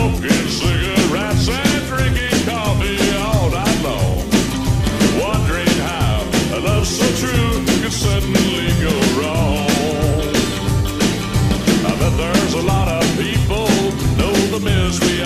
smoking cigarettes and drinking coffee all night long, wondering how a love so true could suddenly go wrong. I bet there's a lot of people know the misery